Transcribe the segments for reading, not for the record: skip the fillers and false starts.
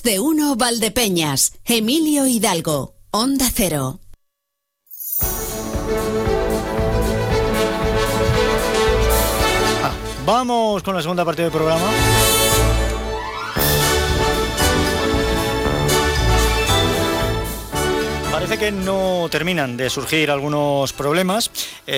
de Uno Valdepeñas, Emilio Hidalgo, Onda Cero. Vamos con la segunda parte del programa. Parece que no terminan de surgir algunos problemas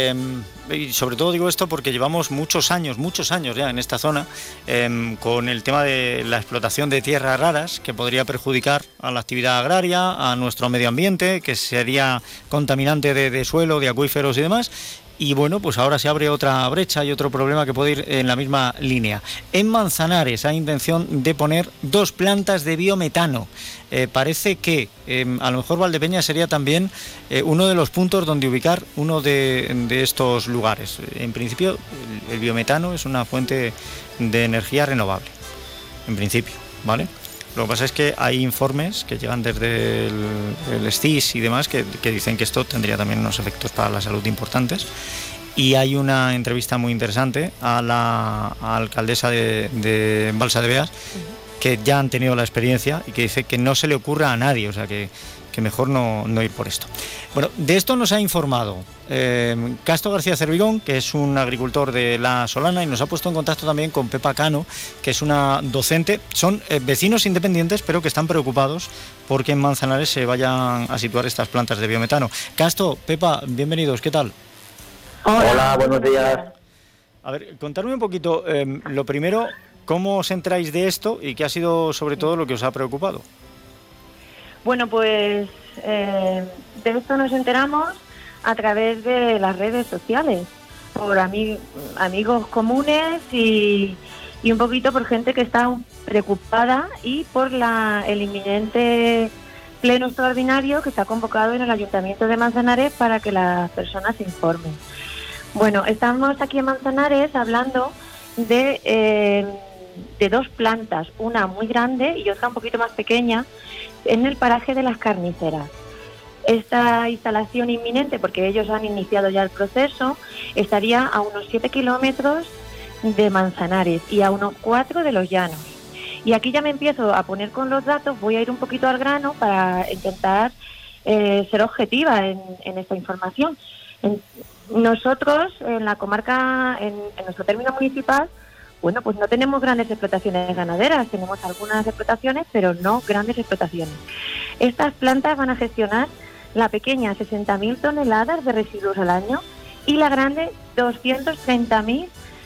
y sobre todo digo esto porque llevamos muchos años ya en esta zona con el tema de la explotación de tierras raras que podría perjudicar a la actividad agraria, a nuestro medio ambiente, que sería contaminante de suelo, de acuíferos y demás. Y bueno, pues ahora se abre otra brecha y otro problema que puede ir en la misma línea. En Manzanares hay intención de poner 2 plantas de biometano. Parece que a lo mejor Valdepeñas sería también uno de los puntos donde ubicar uno de estos lugares. En principio, el biometano es una fuente de energía renovable, en principio, ¿vale? Lo que pasa es que hay informes que llegan desde el SCIS y demás que dicen que esto tendría también unos efectos para la salud importantes. Y hay una entrevista muy interesante a la alcaldesa de Balsa de Beas, que ya han tenido la experiencia y que dice que no se le ocurra a nadie, o sea que mejor no ir por esto. Bueno, de esto nos ha informado Casto García Cervigón, que es un agricultor de La Solana, y nos ha puesto en contacto también con Pepa Cano, que es una docente. Son vecinos independientes, pero que están preocupados porque en Manzanares se vayan a situar estas plantas de biometano. Casto, Pepa, bienvenidos, ¿qué tal? Hola, buenos días. A ver, contadme un poquito, lo primero, ¿cómo os enteráis de esto y qué ha sido sobre todo lo que os ha preocupado? Bueno, pues de esto nos enteramos a través de las redes sociales, por amigos comunes y un poquito por gente que está preocupada y por el inminente pleno extraordinario que está convocado en el Ayuntamiento de Manzanares para que las personas se informen. Bueno, estamos aquí en Manzanares hablando de 2 plantas, una muy grande y otra un poquito más pequeña, en el paraje de las Carniceras. Esta instalación inminente, porque ellos han iniciado ya el proceso, estaría a unos 7 kilómetros de Manzanares y a unos 4 de Los Llanos. Y aquí ya me empiezo a poner con los datos, voy a ir un poquito al grano para intentar ser objetiva en esta información. Nosotros, en la comarca, en nuestro término municipal, bueno, pues no tenemos grandes explotaciones ganaderas, tenemos algunas explotaciones, pero no grandes explotaciones. Estas plantas van a gestionar la pequeña 60.000 toneladas de residuos al año y la grande 230.000.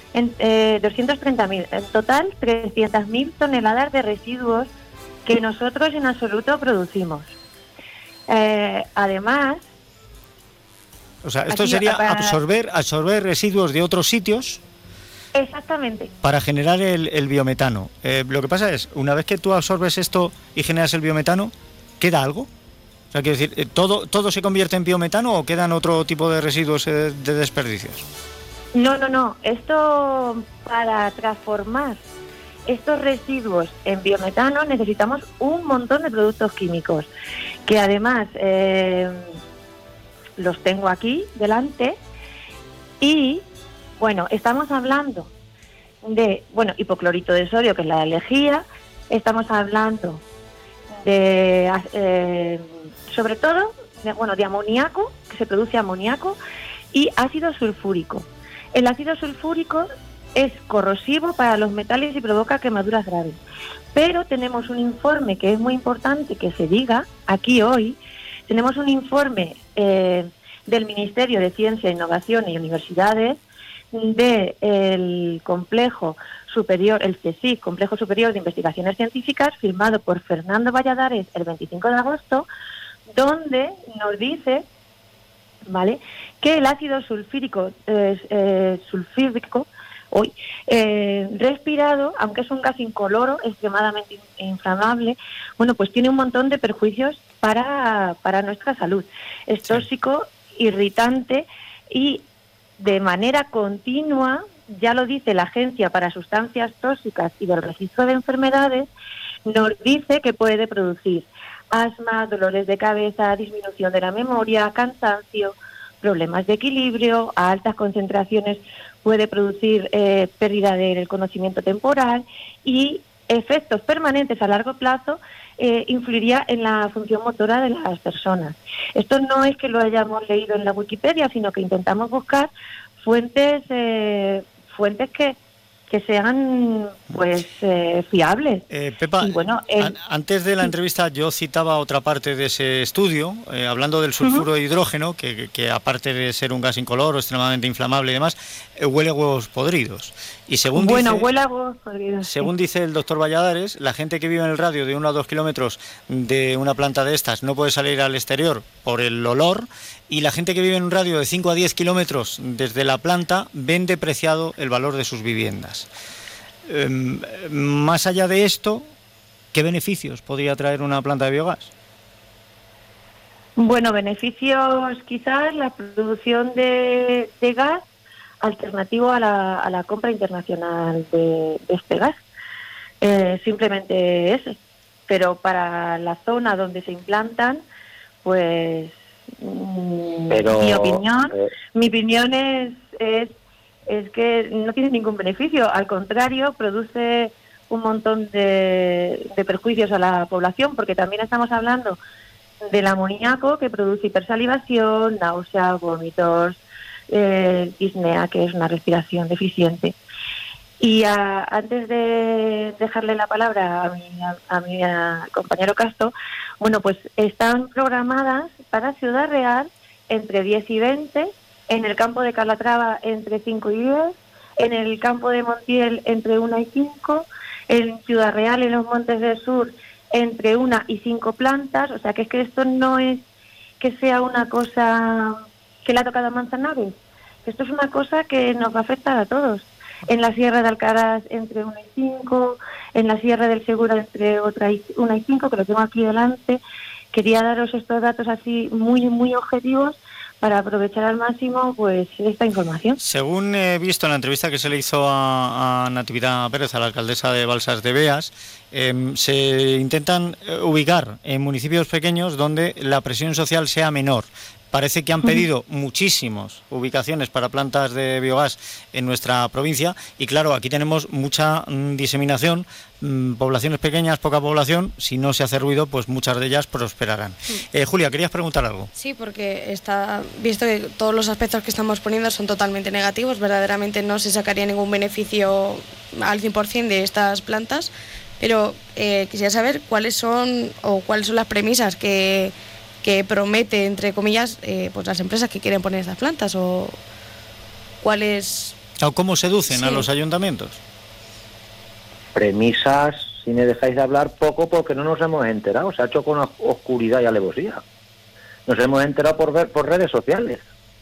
En total 300.000 toneladas de residuos que nosotros en absoluto producimos. Además... O sea, esto sería absorber residuos de otros sitios... Exactamente. Para generar el biometano. Lo que pasa es, una vez que tú absorbes esto y generas el biometano, ¿queda algo? O sea, quiero decir, ¿todo se convierte en biometano o quedan otro tipo de residuos de desperdicios? No. Esto, para transformar estos residuos en biometano, necesitamos un montón de productos químicos, que además los tengo aquí delante y... Bueno, estamos hablando de, hipoclorito de sodio, que es la lejía, estamos hablando de, sobre todo, de amoníaco, que se produce amoníaco, y ácido sulfúrico. El ácido sulfúrico es corrosivo para los metales y provoca quemaduras graves. Pero tenemos un informe que es muy importante que se diga aquí hoy, tenemos un informe del Ministerio de Ciencia, Innovación y Universidades, del Complejo Superior, el CSIC, Complejo Superior de Investigaciones Científicas, firmado por Fernando Valladares el 25 de agosto, donde nos dice, ¿vale?, que el ácido sulfúrico respirado, aunque es un gas incoloro extremadamente inflamable, pues tiene un montón de perjuicios para nuestra salud. Es tóxico, irritante y de manera continua, ya lo dice la Agencia para Sustancias Tóxicas y del Registro de Enfermedades, nos dice que puede producir asma, dolores de cabeza, disminución de la memoria, cansancio, problemas de equilibrio, a altas concentraciones puede producir pérdida del conocimiento temporal y efectos permanentes a largo plazo influiría en la función motora de las personas. Esto no es que lo hayamos leído en la Wikipedia, sino que intentamos buscar fuentes que sean pues fiables. Pepa, y bueno, antes de la entrevista yo citaba otra parte de ese estudio, hablando del sulfuro de hidrógeno, que aparte de ser un gas incoloro, extremadamente inflamable y demás, huele a huevos podridos. Y según huele a huevos podridos. Según dice el doctor Valladares, la gente que vive en el radio de 1 a 2 kilómetros de una planta de estas no puede salir al exterior por el olor, y la gente que vive en un radio de 5 a 10 kilómetros desde la planta ven depreciado el valor de sus viviendas. Más allá de esto, ¿qué beneficios podría traer una planta de biogás? Bueno, beneficios quizás la producción de gas alternativo a la compra internacional de este gas. Simplemente ese. Pero para la zona donde se implantan, pues mi opinión es que no tiene ningún beneficio. Al contrario, produce un montón de perjuicios a la población, porque también estamos hablando del amoníaco, que produce hipersalivación, náuseas, vómitos, disnea, que es una respiración deficiente. Y antes de dejarle la palabra a mi compañero Castro, bueno, pues están programadas para Ciudad Real entre 10 y 20, en el campo de Calatrava entre 5 y 10, en el campo de Montiel entre 1 y 5, en Ciudad Real, en los Montes del Sur, entre 1 y 5 plantas. O sea, que es que esto no es que sea una cosa que le ha tocado a Manzanares, esto es una cosa que nos va a afectar a todos. En la Sierra de Alcaraz entre 1 y 5, en la Sierra del Segura entre 1 y 5, que lo tengo aquí delante. Quería daros estos datos así muy, muy objetivos para aprovechar al máximo pues esta información. Según he visto en la entrevista que se le hizo a Natividad Pérez, a la alcaldesa de Balsas de Beas, se intentan ubicar en municipios pequeños donde la presión social sea menor. Parece que han pedido muchísimas ubicaciones para plantas de biogás en nuestra provincia y claro, aquí tenemos mucha diseminación, poblaciones pequeñas, poca población. Si no se hace ruido, pues muchas de ellas prosperarán. Julia, ¿querías preguntar algo? Sí, porque está visto que todos los aspectos que estamos poniendo son totalmente negativos, verdaderamente no se sacaría ningún beneficio al 100% de estas plantas, pero quisiera saber cuáles son las premisas que promete, entre comillas, pues las empresas que quieren poner estas plantas, o cuáles... ¿O cómo seducen a los ayuntamientos? Premisas, si me dejáis de hablar poco, porque no nos hemos enterado. Se ha hecho con oscuridad y alevosía. Nos hemos enterado por redes sociales.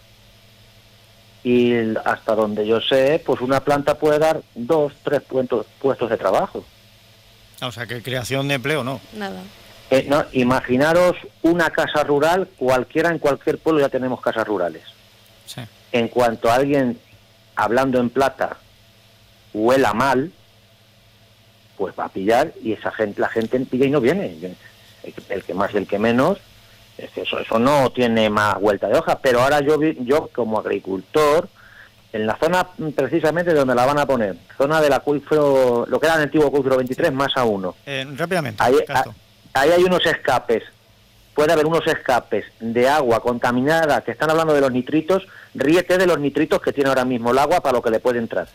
Y hasta donde yo sé, pues una planta puede dar 2, 3 puestos de trabajo. O sea, que creación de empleo, ¿no? Nada. No, imaginaros una casa rural, en cualquier pueblo ya tenemos casas rurales. Sí. En cuanto a alguien hablando en plata huela mal, pues va a pillar, y la gente pilla y no viene. El que más y el que menos, eso no tiene más vuelta de hoja. Pero ahora yo como agricultor, en la zona precisamente donde la van a poner, zona del acuífero, lo que era el antiguo acuífero 23 más a 1. Rápidamente, Ahí hay unos escapes, puede haber unos escapes de agua contaminada, que están hablando de los nitritos. Ríete de los nitritos que tiene ahora mismo el agua para lo que le puede entrar.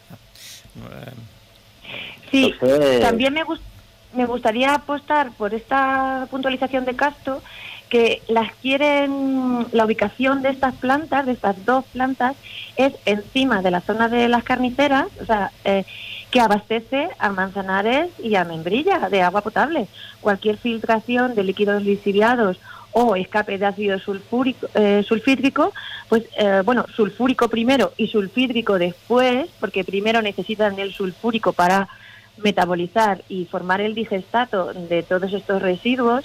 Sí, también me gustaría apostar por esta puntualización de Castro, que la ubicación de estas plantas, de estas 2 plantas, es encima de la zona de las carniceras, o sea, que abastece a Manzanares y a Membrilla de agua potable. Cualquier filtración de líquidos lixiviados o escape de ácido sulfídrico, pues sulfúrico primero y sulfídrico después, porque primero necesitan el sulfúrico para metabolizar y formar el digestato de todos estos residuos,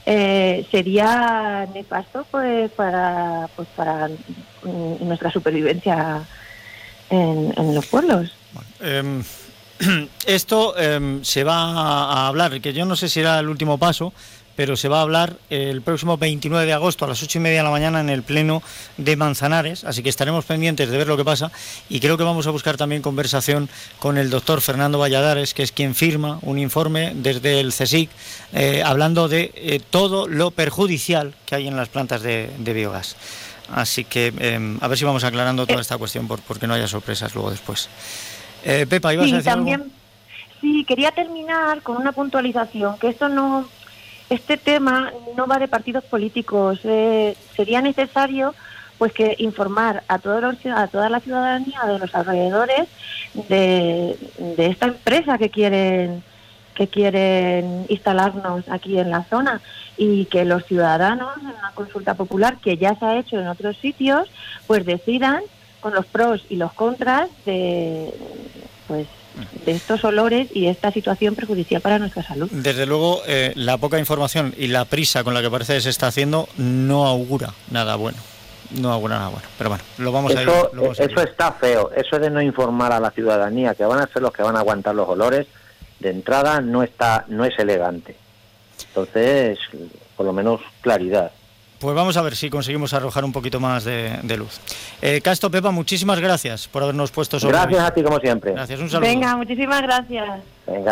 sería nefasto pues para nuestra supervivencia en los pueblos. Bueno, esto se va a hablar, que yo no sé si era el último paso, pero se va a hablar el próximo 29 de agosto a las 8:30 de la mañana en el Pleno de Manzanares, así que estaremos pendientes de ver lo que pasa, y creo que vamos a buscar también conversación con el doctor Fernando Valladares, que es quien firma un informe desde el CSIC hablando de todo lo perjudicial que hay en las plantas de biogás. Así que a ver si vamos aclarando toda esta cuestión porque no haya sorpresas luego después. Pepa, ¿ibas a decir también, algo? Sí, quería terminar con una puntualización, que este tema no va de partidos políticos. Sería necesario pues que informar a toda la ciudadanía de los alrededores de esta empresa que quieren instalarnos aquí en la zona, y que los ciudadanos, en una consulta popular que ya se ha hecho en otros sitios, pues decidan con los pros y los contras de estos olores y esta situación perjudicial para nuestra salud. Desde luego, la poca información y la prisa con la que parece que se está haciendo no augura nada bueno. Pero bueno, lo vamos a ir. Eso está feo. Eso de no informar a la ciudadanía, que van a ser los que van a aguantar los olores, de entrada no es elegante. Entonces, por lo menos claridad. Pues vamos a ver si conseguimos arrojar un poquito más de luz. Casto, Pepa, muchísimas gracias por habernos puesto sobre. Gracias a ti, como siempre. Gracias, un saludo. Venga, muchísimas gracias. Venga.